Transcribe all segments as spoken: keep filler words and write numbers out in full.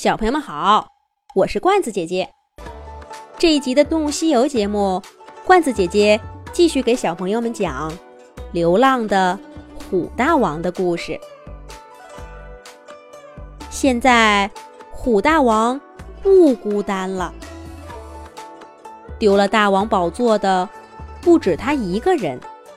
小朋友们好，我是罐子姐姐。这一集的动物西游节目，罐子姐姐继续给小朋友们讲流浪的虎大王的故事。现在虎大王不孤单了，丢了大王宝座的不止他一个人。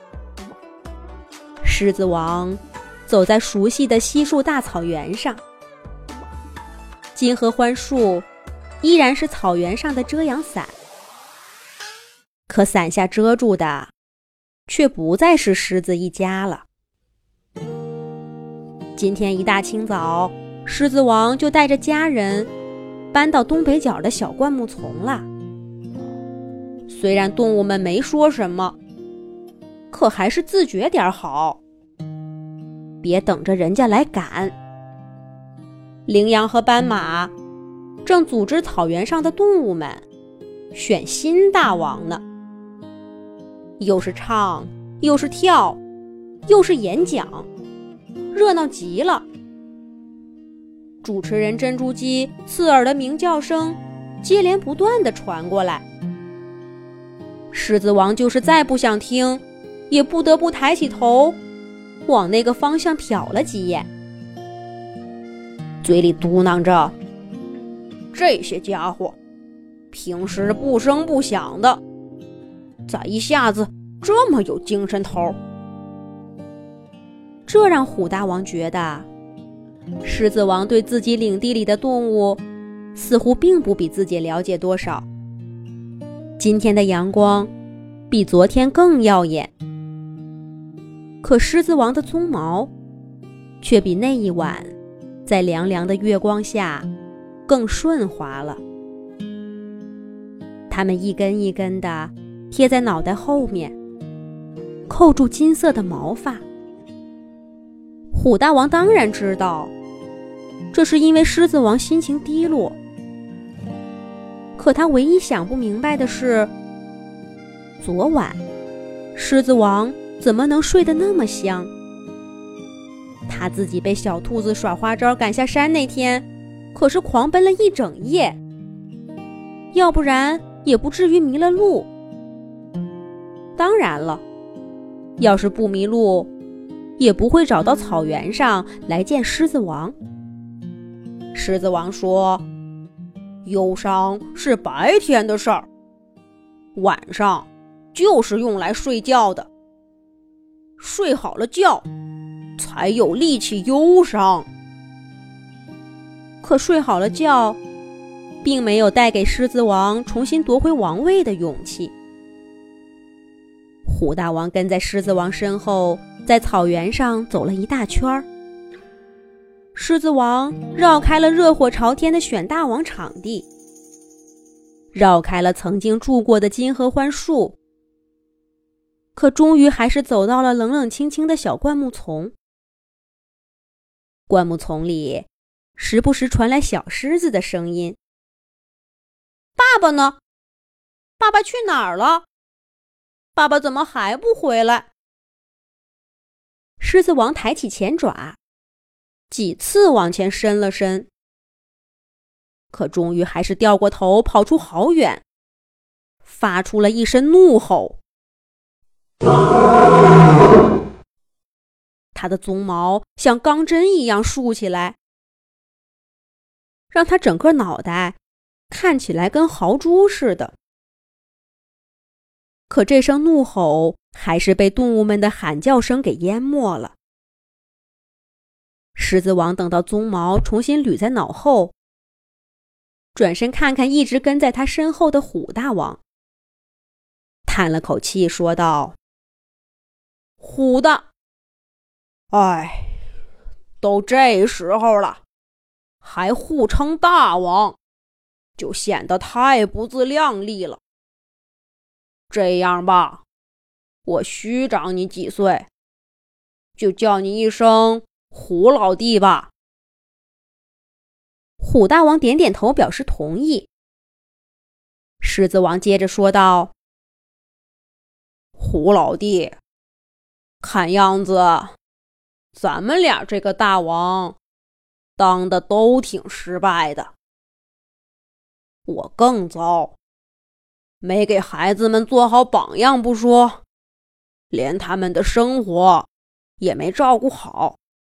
狮子王走在熟悉的稀树大草原上，金合欢树依然是草原上的遮阳伞，可伞下遮住的却不再是狮子一家了。今天一大清早，狮子王就带着家人搬到东北角的小灌木丛了。虽然动物们没说什么，可还是自觉点好，别等着人家来赶。羚羊和斑马正组织草原上的动物们选新大王呢，又是唱，又是跳，又是演讲，热闹极了。主持人珍珠鸡刺耳的鸣叫声接连不断地传过来，狮子王就是再不想听，也不得不抬起头往那个方向瞟了几眼，嘴里嘟囔着，这些家伙平时不声不响的，咋一下子这么有精神头？这让虎大王觉得狮子王对自己领地里的动物似乎并不比自己了解多少。今天的阳光比昨天更耀眼，可狮子王的鬃毛却比那一晚在凉凉的月光下更顺滑了。它们一根一根地贴在脑袋后面，扣住金色的毛发。虎大王当然知道，这是因为狮子王心情低落。可他唯一想不明白的是，昨晚狮子王怎么能睡得那么香？他自己被小兔子耍花招赶下山那天，可是狂奔了一整夜，要不然也不至于迷了路。当然了，要是不迷路，也不会找到草原上来见狮子王。狮子王说，忧伤是白天的事儿，晚上就是用来睡觉的，睡好了觉才有力气忧伤。可睡好了觉并没有带给狮子王重新夺回王位的勇气。虎大王跟在狮子王身后，在草原上走了一大圈儿。狮子王绕开了热火朝天的选大王场地，绕开了曾经住过的金合欢树，可终于还是走到了冷冷清清的小灌木丛。灌木丛里时不时传来小狮子的声音，爸爸呢？爸爸去哪儿了？爸爸怎么还不回来？狮子王抬起前爪，几次往前伸了伸，可终于还是掉过头跑出好远，发出了一声怒吼。他的鬃毛像钢针一样竖起来，让他整个脑袋看起来跟豪猪似的。可这声怒吼还是被动物们的喊叫声给淹没了。狮子王等到鬃毛重新捋在脑后，转身看看一直跟在他身后的虎大王，叹了口气说道，虎大，哎，都这时候了，还互称大王，就显得太不自量力了。这样吧，我虚长你几岁，就叫你一声虎老弟吧。虎大王点点头表示同意。狮子王接着说道，虎老弟，看样子咱们俩这个大王当的都挺失败的。 我更糟，没给孩子们做好榜样不说，连他们的生活也没照顾好。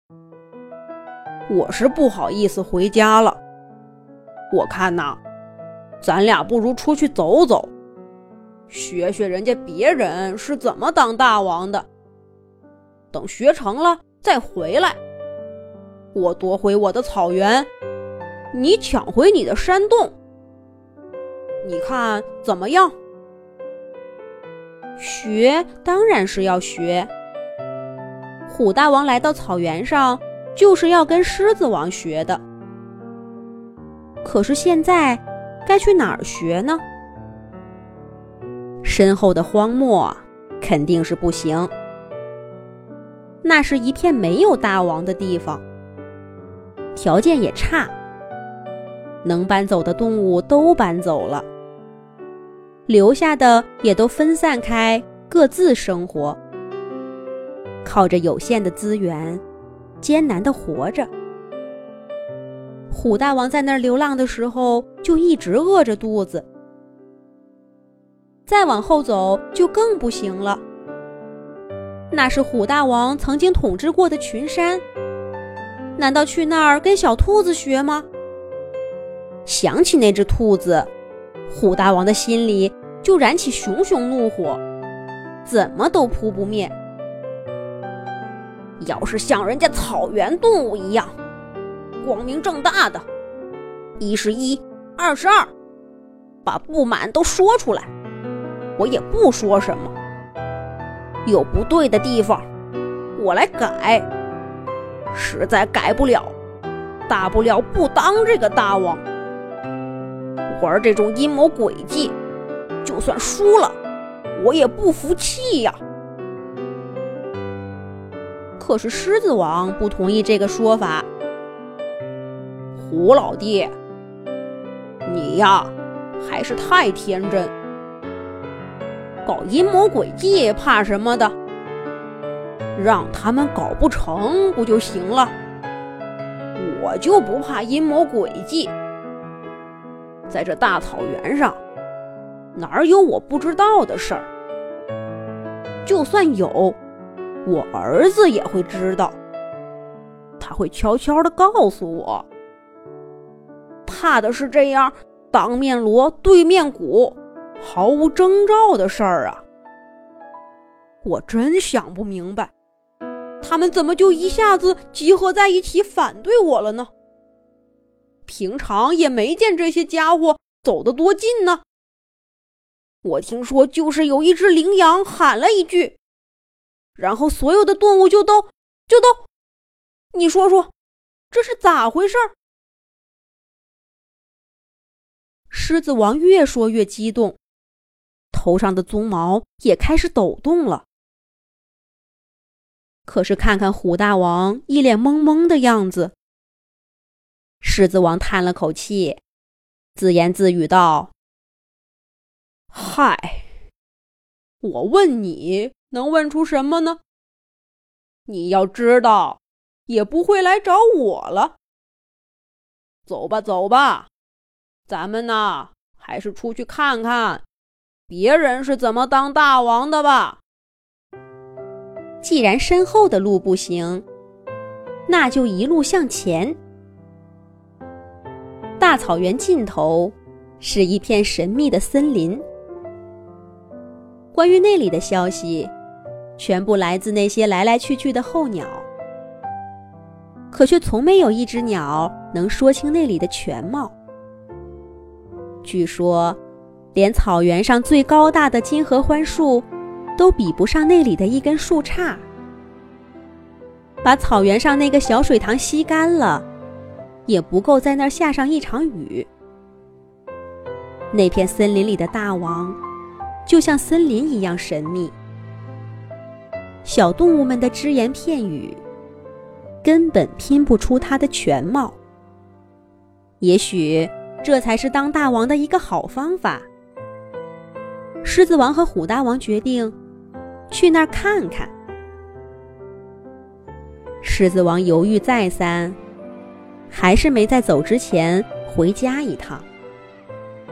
我是不好意思回家了，我看呐，咱俩不如出去走走，学学人家别人是怎么当大王的，等学成了再回来。我夺回我的草原，你抢回你的山洞，你看怎么样？ 学当然是要学。虎大王来到草原上，就是要跟狮子王学的。可是现在该去哪儿学呢？身后的荒漠肯定是不行，那是一片没有大王的地方，条件也差，能搬走的动物都搬走了，留下的也都分散开，各自生活，靠着有限的资源艰难地活着。虎大王在那儿流浪的时候就一直饿着肚子，再往后走就更不行了，那是虎大王曾经统治过的群山，难道去那儿跟小兔子学吗？想起那只兔子，虎大王的心里就燃起熊熊怒火，怎么都扑不灭。 要是像人家草原动物一样光明正大的，一是一，二是二，把不满都说出来，我也不说什么。有不对的地方，我来改，实在改不了，大不了不当这个大王。玩这种阴谋诡计，就算输了，我也不服气呀。 可是狮子王不同意这个说法。 虎老弟，你呀，还是太天真，搞阴谋诡计怕什么的？让他们搞不成不就行了？我就不怕阴谋诡计。在这大草原上，哪有我不知道的事儿？就算有，我儿子也会知道，他会悄悄地告诉我。怕的是这样当面锣对面鼓，毫无征兆的事儿啊！我真想不明白，他们怎么就一下子集合在一起反对我了呢？平常也没见这些家伙走得多近呢。我听说就是有一只羚羊喊了一句，然后所有的动物就都就都，你说说，这是咋回事？ 狮子王越说越激动，头上的鬃毛也开始抖动了。可是看看虎大王一脸懵懵的样子，狮子王叹了口气，自言自语道： 嗨，我问你能问出什么呢？你要知道也不会来找我了。走吧走吧，咱们呢还是出去看看别人是怎么当大王的吧。 既然身后的路不行，那就一路向前。大草原尽头是一片神秘的森林，关于那里的消息全部来自那些来来去去的候鸟，可却从没有一只鸟能说清那里的全貌。据说连草原上最高大的金合欢树都比不上那里的一根树杈，把草原上那个小水塘吸干了，也不够在那儿下上一场雨。那片森林里的大王就像森林一样神秘，小动物们的只言片语根本拼不出它的全貌。也许这才是当大王的一个好方法。狮子王和虎大王决定去那儿看看。狮子王犹豫再三，还是没在走之前回家一趟。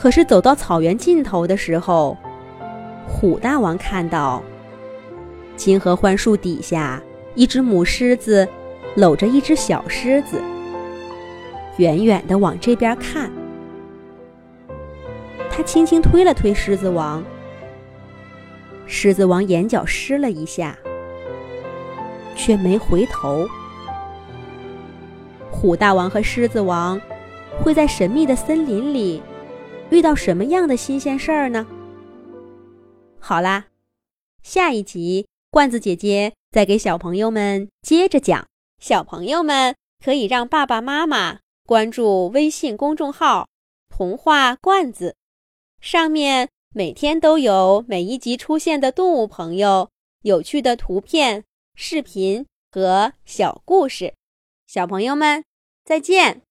可是走到草原尽头的时候，虎大王看到金合欢树底下一只母狮子搂着一只小狮子，远远地往这边看。他轻轻推了推狮子王，狮子王眼角湿了一下，却没回头。虎大王和狮子王会在神秘的森林里遇到什么样的新鲜事儿呢？好啦，下一集罐子姐姐再给小朋友们接着讲。小朋友们可以让爸爸妈妈关注微信公众号童话罐子，上面每天都有每一集出现的动物朋友、有趣的图片、视频和小故事。小朋友们再见。